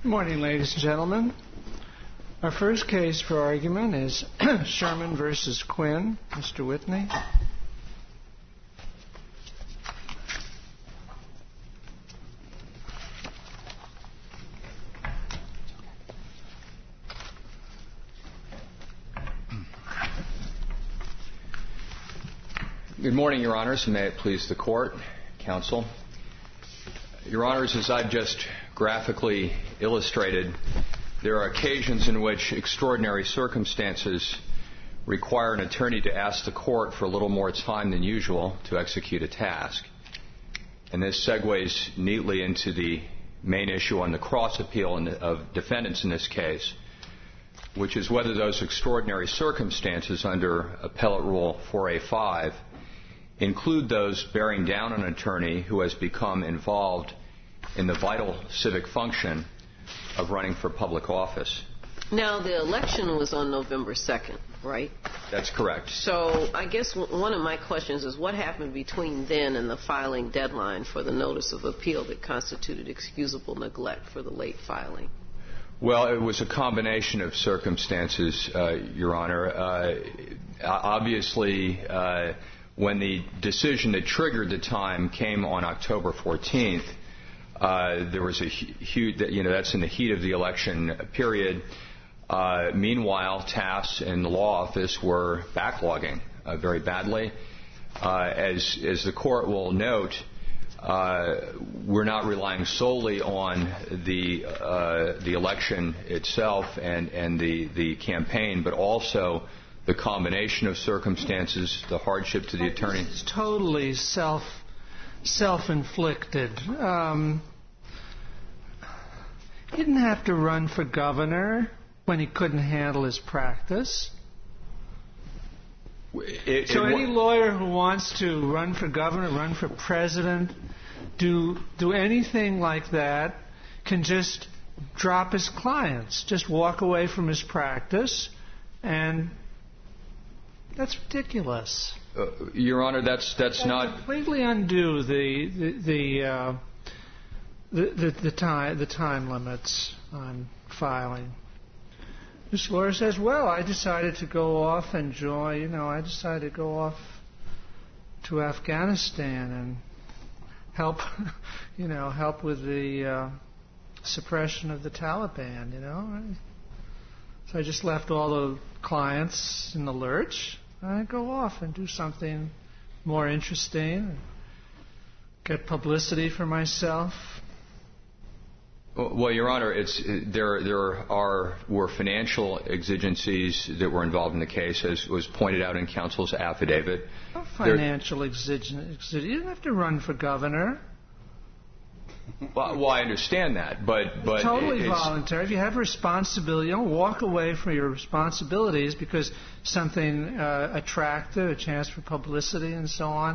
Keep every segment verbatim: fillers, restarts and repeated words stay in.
Good morning, ladies and gentlemen. Our first case for argument is Sherman versus Quinn. Mister Whitney. Good morning, Your Honors, and may it please the Court, Counsel. Your Honors, as I've just graphically illustrated, there are occasions in which extraordinary circumstances require an attorney to ask the court for a little more time than usual to execute a task. And this segues neatly into the main issue on the cross appeal of defendants in this case, which is whether those extraordinary circumstances under Appellate Rule four A five include those bearing down on an attorney who has become involved in the vital civic function of running for public office. Now, the election was on November second, right? That's correct. So I guess one of my questions is what happened between then and the filing deadline for the notice of appeal that constituted excusable neglect for the late filing? Well, it was a combination of circumstances, uh, Your Honor. Uh, obviously, uh, when the decision that triggered the time came on October fourteenth, uh, there was a huge, you know, that's in the heat of the election period. Uh, meanwhile, tasks in the law office were backlogging uh, very badly. Uh, as, as the Court will note, uh, we're not relying solely on the uh, the election itself and, and the, the campaign, but also the combination of circumstances, the hardship to the attorney. It's totally self self-inflicted. Um, he didn't have to run for governor when he couldn't handle his practice. It, so it, any lawyer who wants to run for governor, run for president, do do anything like that can just drop his clients, just walk away from his practice, and that's ridiculous. Uh, Your Honor, that's that's that not completely undo the the the, uh, the the the time the time limits on filing. This lawyer says, "Well, I decided to go off and join. You know, I decided to go off to Afghanistan and help, you know, help with the uh, suppression of the Taliban. You know, so I just left all the clients in the lurch. I go off and do something more interesting, get publicity for myself." Well, Your Honor, it's there. There are were financial exigencies that were involved in the case, as was pointed out in counsel's affidavit. No financial exigencies. You didn't have to run for governor. Well, well I understand that, but but it's totally it's voluntary. If you have responsibility, you don't walk away from your responsibilities because something uh, attractive, a chance for publicity, and so on,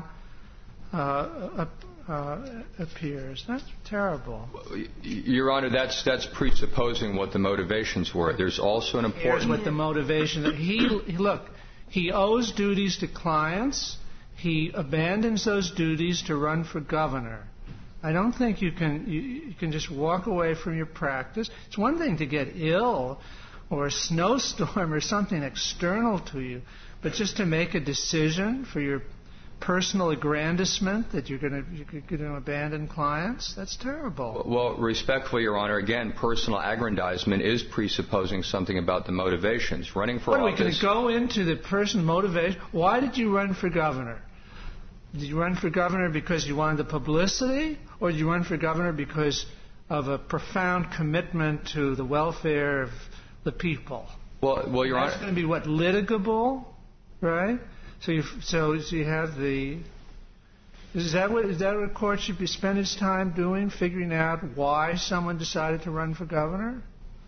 uh, uh, appears. That's terrible. Your Honor, that's that's presupposing what the motivations were. There's also an important. Here's what the motivation. He look. He owes duties to clients. He abandons those duties to run for governor. I don't think you can you, you can just walk away from your practice. It's one thing to get ill or a snowstorm or something external to you, but just to make a decision for your personal aggrandizement that you're going to you're going to abandon clients, that's terrible. Well, respectfully, Your Honor, again, personal aggrandizement is presupposing something about the motivations. Running for what, office. Are we going to go into the person's motivation? Why did you run for governor? Did you run for governor because you wanted the publicity, or did you run for governor because of a profound commitment to the welfare of the people? Well, well, Your Honor, that's going to be what, litigable, right? So you so, so you have the is that what is that what a court should be spend its time doing, figuring out why someone decided to run for governor?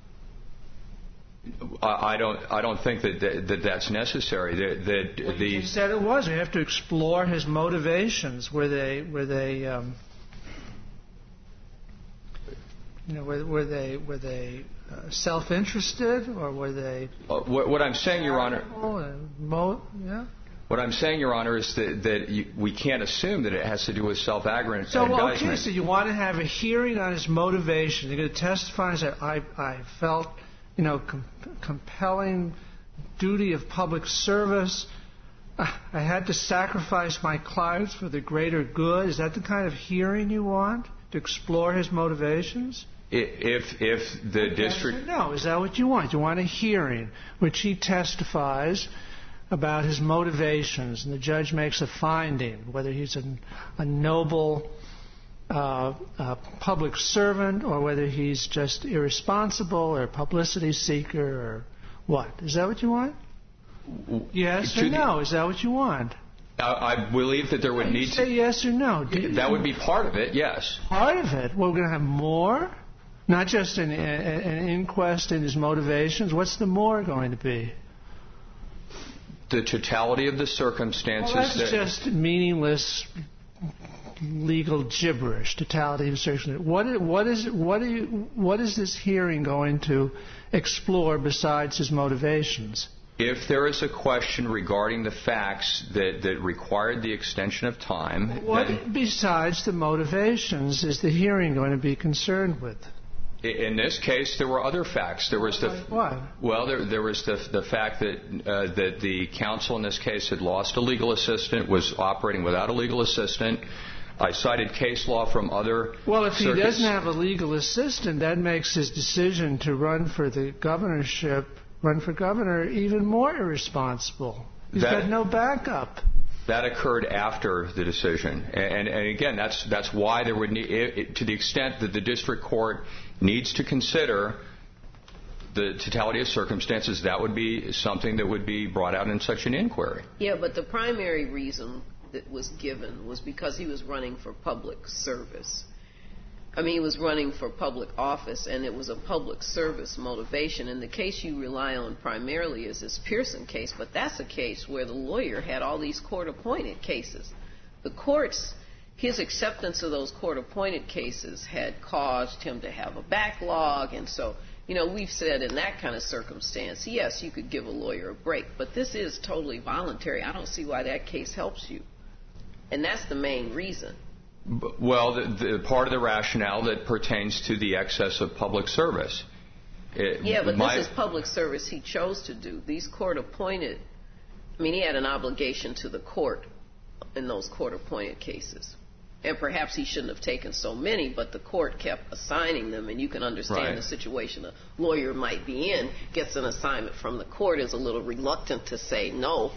I don't. I don't think that that, that that's necessary. That, that well, the you said it was. You have to explore his motivations. Were they were they um, you know were, were they were they uh, self-interested, or were they? Uh, what, what I'm saying, Your Honor. Mo- yeah. What I'm saying, Your Honor, is that, that you, we can't assume that it has to do with self-aggrandizement. So, well, okay, so you want to have a hearing on his motivation. You're going to testify and say, I, I felt, you know, com- compelling duty of public service. I had to sacrifice my clients for the greater good. Is that the kind of hearing you want, to explore his motivations? If if the district... No, is that what you want? You want a hearing which he testifies about his motivations, and the judge makes a finding, whether he's a, a noble uh, uh, public servant or whether he's just irresponsible or a publicity seeker or what. Is that what you want? Yes or no? Is that what you want? I, I believe that there would need to... Say yes or no. That would be part of it, yes. Part of it? Well, we're going to have more? Not just an, an inquest in his motivations. What's the more going to be? The totality of the circumstances. Well, that's that just meaningless legal gibberish. Totality of circumstances. What, what is what, are you, what is this hearing going to explore besides his motivations? If there is a question regarding the facts that, that required the extension of time... What besides the motivations is the hearing going to be concerned with? In this case, there were other facts. There was the like what? Well, there, there was the the fact that uh, that the counsel in this case had lost a legal assistant, was operating without a legal assistant. I cited case law from other Well, if circuits. He doesn't have a legal assistant, that makes his decision to run for the governorship, run for governor, even more irresponsible. He's that, got no backup. That occurred after the decision, and, and again, that's that's why there would need, it, to the extent that the district court needs to consider the totality of circumstances, that would be something that would be brought out in such an inquiry. Yeah, but the primary reason that was given was because he was running for public service. I mean, he was running for public office, and it was a public service motivation. And the case you rely on primarily is this Pearson case, but that's a case where the lawyer had all these court-appointed cases. The courts, his acceptance of those court-appointed cases had caused him to have a backlog, and so, you know, we've said in that kind of circumstance, yes, you could give a lawyer a break, but this is totally voluntary. I don't see why that case helps you. And that's the main reason. Well, the, the part of the rationale that pertains to the excess of public service. It, yeah, but my, this is public service he chose to do. These court-appointed, I mean, he had an obligation to the court in those court-appointed cases. And perhaps he shouldn't have taken so many, but the court kept assigning them, and you can understand right. the situation a lawyer might be in, gets an assignment from the court, is a little reluctant to say no.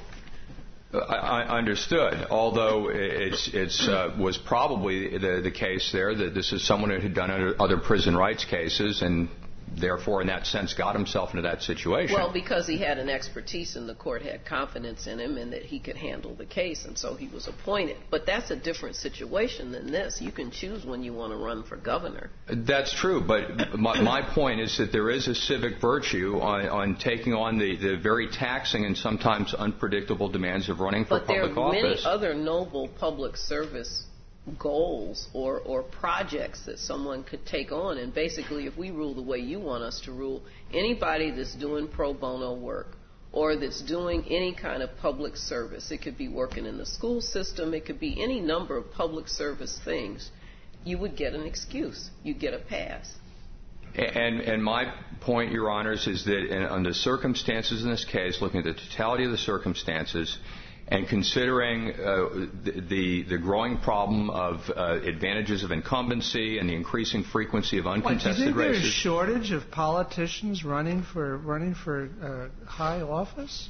I understood, although it's it's uh, was probably the the case there that this is someone who had done other prison rights cases and therefore in that sense got himself into that situation. Well, because he had an expertise and the court had confidence in him and that he could handle the case, and so he was appointed. But that's a different situation than this. You can choose when you want to run for governor. That's true, but my, my point is that there is a civic virtue on, on taking on the, the very taxing and sometimes unpredictable demands of running for but public office. But there are many other noble public service goals or, or projects that someone could take on, and basically if we rule the way you want us to rule, anybody that's doing pro bono work or that's doing any kind of public service, it could be working in the school system, it could be any number of public service things, you would get an excuse. You'd get a pass. And, and my point, Your Honors, is that in, under circumstances in this case, looking at the totality of the circumstances, and considering uh, the, the growing problem of uh, advantages of incumbency and the increasing frequency of uncontested what, do you think races. There's a shortage of politicians running for running for uh, high office?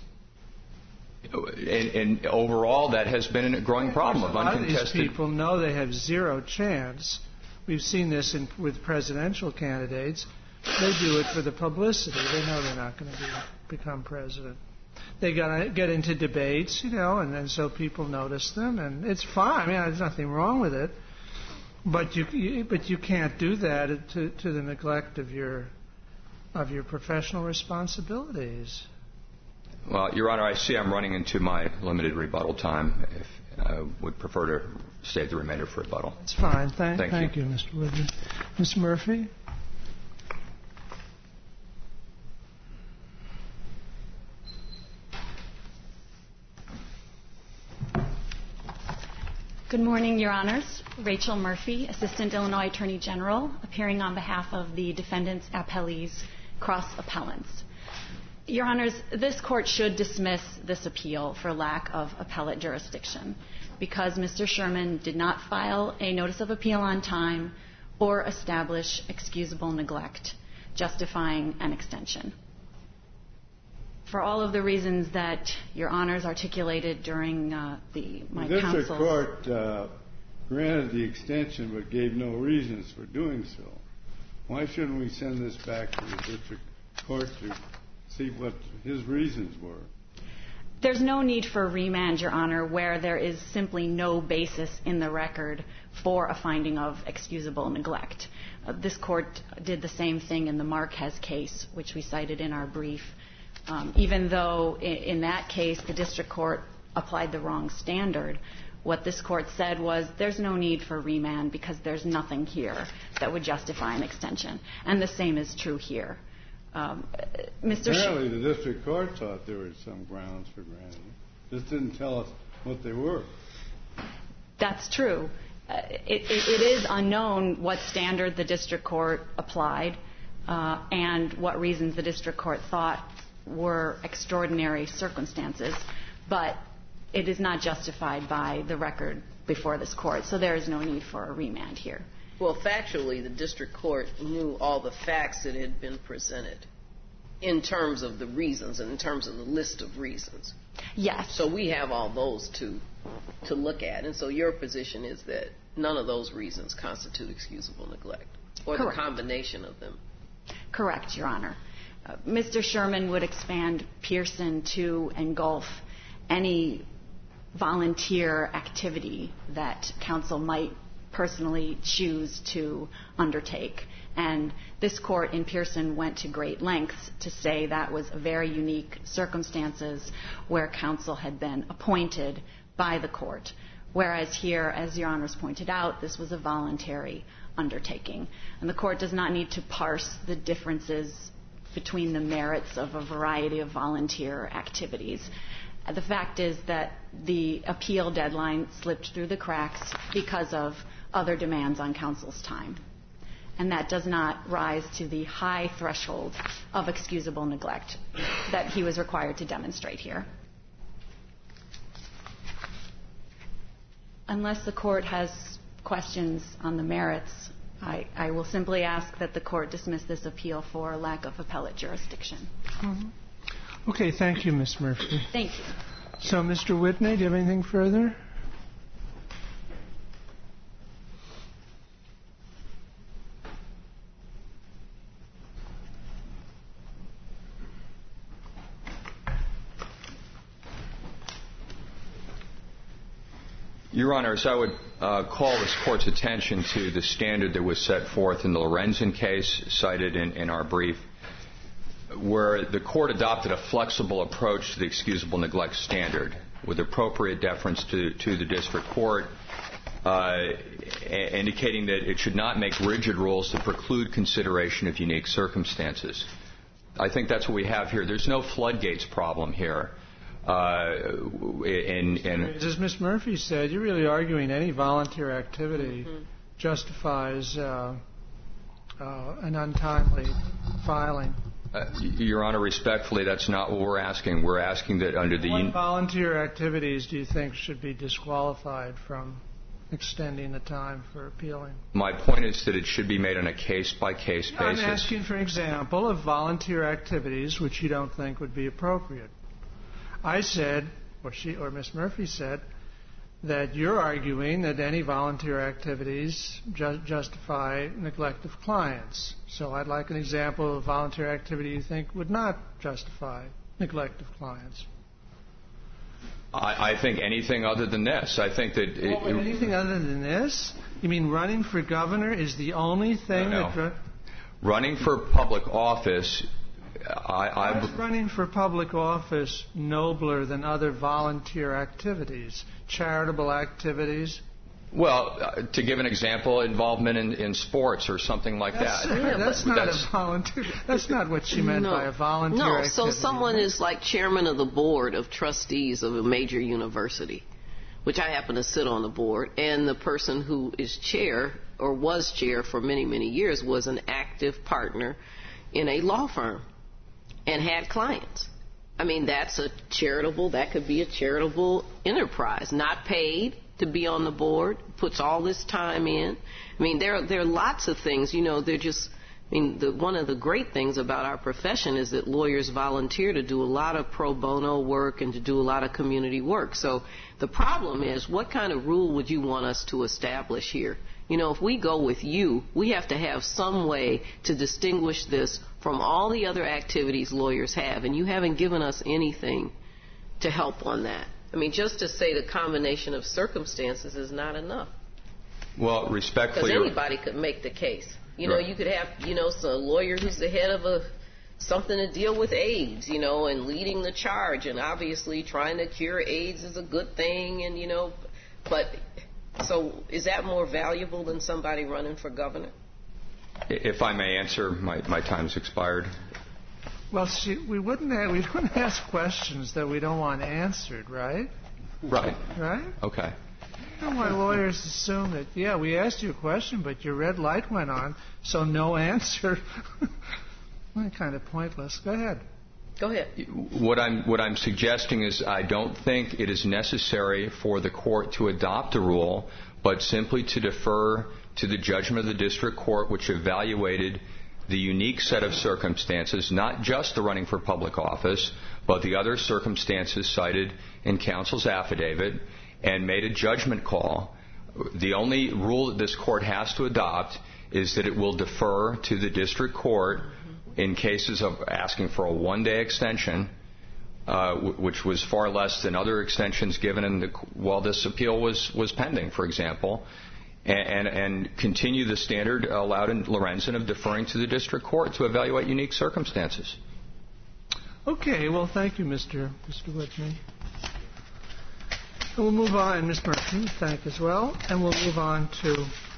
And, and overall, that has been a growing problem of uncontested. A lot of these people know they have zero chance. We've seen this in, with presidential candidates. They do it for the publicity. They know they're not going to be, become president. They gotta get into debates, you know, and, and so people notice them, and it's fine. I mean, there's nothing wrong with it, but you, you but you can't do that to, to the neglect of your of your professional responsibilities. Well, Your Honor, I see I'm running into my limited rebuttal time. If I would prefer to save the remainder for rebuttal. That's fine. Thank, thank, thank you. you, Mister Woodman. Miz Murphy. Good morning, Your Honors. Rachel Murphy, Assistant Illinois Attorney General, appearing on behalf of the defendants' appellees, cross-appellants. Your Honors, this Court should dismiss this appeal for lack of appellate jurisdiction because Mister Sherman did not file a notice of appeal on time or establish excusable neglect justifying an extension. For all of the reasons that Your Honors articulated during uh, the my the counsel's... district court uh, granted the extension but gave no reasons for doing so. Why shouldn't we send this back to the district court to see what his reasons were? There's no need for remand, Your Honor, where there is simply no basis in the record for a finding of excusable neglect. Uh, this Court did the same thing in the Marquez case, which we cited in our brief. Um, even though in, in that case the district court applied the wrong standard, what this court said was there's no need for remand because there's nothing here that would justify an extension. And the same is true here. Um, Mister Apparently Sh- the district court thought there were some grounds for granting it. This didn't tell us what they were. That's true. Uh, it, it, it is unknown what standard the district court applied uh, and what reasons the district court thought were extraordinary circumstances, but it is not justified by the record before this court, so there is no need for a remand here. Well, factually, the district court knew all the facts that had been presented in terms of the reasons and in terms of the list of reasons. Yes. So we have all those to to look at, and so your position is that none of those reasons constitute excusable neglect, or Correct. the combination of them. Correct, Your Honor. Uh, Mister Sherman would expand Pearson to engulf any volunteer activity that counsel might personally choose to undertake. And this court in Pearson went to great lengths to say that was a very unique circumstances where counsel had been appointed by the court. Whereas here, as Your Honors pointed out, this was a voluntary undertaking. And the court does not need to parse the differences between the merits of a variety of volunteer activities. The fact is that the appeal deadline slipped through the cracks because of other demands on counsel's time. And that does not rise to the high threshold of excusable neglect that he was required to demonstrate here. Unless the court has questions on the merits, I, I will simply ask that the court dismiss this appeal for lack of appellate jurisdiction. Mm-hmm. Okay, thank you, Miz Murphy. Thank you. So, Mister Whitney, do you have anything further? Your Honors, I would uh, call this Court's attention to the standard that was set forth in the Lorenzen case cited in, in our brief, where the Court adopted a flexible approach to the excusable neglect standard with appropriate deference to, to the district court, uh, a- indicating that it should not make rigid rules that preclude consideration of unique circumstances. I think that's what we have here. There's no floodgates problem here. Uh, in, in As Miz Murphy said, you're really arguing any volunteer activity mm-hmm. justifies uh, uh, an untimely filing. Uh, Your Honor, respectfully, that's not what we're asking. We're asking that under the... What volunteer activities do you think should be disqualified from extending the time for appealing? My point is that it should be made on a case-by-case basis. I'm asking for an example of volunteer activities which you don't think would be appropriate. I said, or she, or Miz Murphy said, that you're arguing that any volunteer activities ju- justify neglect of clients. So I'd like an example of volunteer activity you think would not justify neglect of clients. I, I think anything other than this. I think that... It, well, anything other than this? You mean running for governor is the only thing no, no. that... Dr- running for public office... I, I Why is running for public office nobler than other volunteer activities, charitable activities? Well, uh, to give an example, involvement in, in sports or something like that's, that. Yeah, that's not that's, a volunteer. That's not what she meant no, by a volunteer no, activity. So someone is like chairman of the board of trustees of a major university. which I happen to sit on the board, and the person who is chair or was chair for many, many years was an active partner in a law firm and had clients. I mean, that's a charitable, that could be a charitable enterprise, not paid to be on the board, puts all this time in. I mean, there, there are lots of things, you know, they're just, I mean, the, one of the great things about our profession is that lawyers volunteer to do a lot of pro bono work and to do a lot of community work. So the problem is, what kind of rule would you want us to establish here? You know, if we go with you, we have to have some way to distinguish this from all the other activities lawyers have, and you haven't given us anything to help on that. I mean, just to say the combination of circumstances is not enough. Well, respectfully... Because anybody could make the case. You know, right. You could have, you know, a lawyer who's the head of a something to deal with AIDS, you know, and leading the charge, and obviously trying to cure AIDS is a good thing, and, you know, but so is that more valuable than somebody running for governor? If I may answer, my, my time's expired. Well, see, we wouldn't have, we wouldn't ask questions that we don't want answered, right? Right. Right? Okay. I don't want lawyers to assume that, yeah, we asked you a question, but your red light went on, so no answer. Kind of pointless. Go ahead. Go ahead. What I'm, what I'm suggesting is I don't think it is necessary for the court to adopt a rule, but simply to defer to the judgment of the district court, which evaluated the unique set of circumstances, not just the running for public office, but the other circumstances cited in counsel's affidavit, and made a judgment call. The only rule that this court has to adopt is that it will defer to the district court in cases of asking for a one-day extension, uh, w- which was far less than other extensions given in the, while this appeal was, was pending, for example, and, and, and continue the standard allowed in Lorenzen of deferring to the district court to evaluate unique circumstances. Okay, well, thank you, Mister Mister Whitney. We'll move on, Miz Murphy, thank you as well, and we'll move on to